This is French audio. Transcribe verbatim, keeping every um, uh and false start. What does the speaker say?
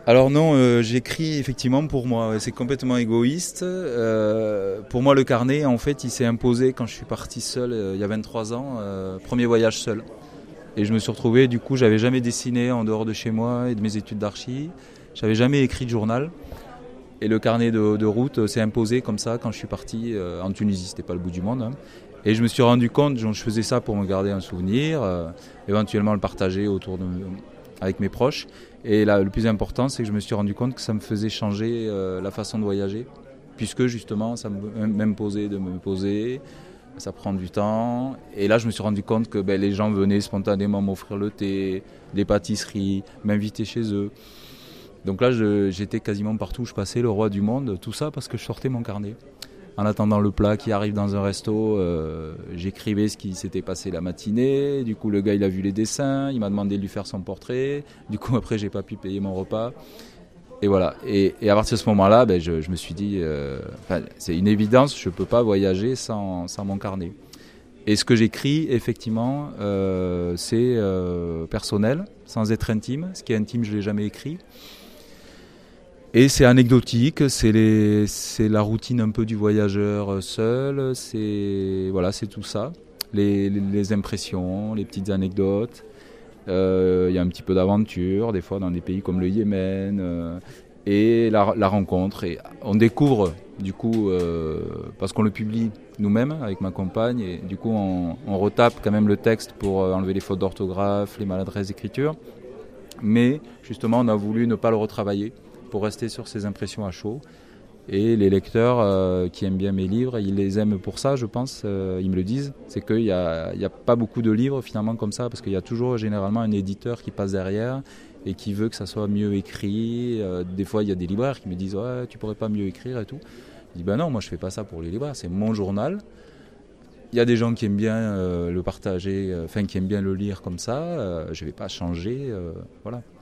Alors non, euh, j'écris effectivement pour moi, ouais, c'est complètement égoïste. Euh, pour moi le carnet en fait il s'est imposé quand je suis parti seul euh, il y a vingt-trois ans, euh, premier voyage seul. Et je me suis retrouvé, du coup j'avais jamais dessiné en dehors de chez moi et de mes études d'archi, j'avais jamais écrit de journal. Et le carnet de, de route euh, s'est imposé comme ça quand je suis parti euh, en Tunisie, c'était pas le bout du monde, hein. Et je me suis rendu compte, je faisais ça pour me garder un souvenir, euh, éventuellement le partager autour de, avec mes proches. Et là, le plus important, c'est que je me suis rendu compte que ça me faisait changer euh, la façon de voyager, puisque justement, ça m'imposait de me poser, ça prend du temps. Et là, je me suis rendu compte que ben, les gens venaient spontanément m'offrir le thé, des pâtisseries, m'inviter chez eux. Donc là, je, j'étais quasiment partout où je passais, le roi du monde, tout ça parce que je sortais mon carnet. En attendant le plat qui arrive dans un resto, euh, j'écrivais ce qui s'était passé la matinée. Du coup, le gars, il a vu les dessins, il m'a demandé de lui faire son portrait. Du coup, après, j'ai pas pu payer mon repas. Et voilà. Et, et à partir de ce moment-là, ben, je, je me suis dit, euh, c'est une évidence, je peux pas voyager sans, sans mon carnet. Et ce que j'écris, effectivement, euh, c'est euh, personnel, sans être intime. Ce qui est intime, je l'ai jamais écrit. Et c'est anecdotique, c'est, les, c'est la routine un peu du voyageur seul, c'est, voilà, c'est tout ça. Les, les, les impressions, les petites anecdotes. Il euh, y a un petit peu d'aventure, des fois dans des pays comme le Yémen. Euh, et la, la rencontre. Et on découvre, du coup, euh, parce qu'on le publie nous-mêmes avec ma compagne, et du coup on, on retape quand même le texte pour enlever les fautes d'orthographe, les maladresses d'écriture. Mais justement, on a voulu ne pas le retravailler pour rester sur ces impressions à chaud. Et les lecteurs euh, qui aiment bien mes livres, ils les aiment pour ça, je pense, euh, ils me le disent. C'est qu'il n'y a, y a pas beaucoup de livres finalement comme ça, parce qu'il y a toujours généralement un éditeur qui passe derrière et qui veut que ça soit mieux écrit. Euh, des fois, il y a des libraires qui me disent ouais, tu pourrais pas mieux écrire et tout. Je dis ben non, moi je fais pas ça pour les libraires, c'est mon journal. Il y a des gens qui aiment bien euh, le partager, enfin euh, qui aiment bien le lire comme ça. Euh, je vais pas changer, euh, voilà.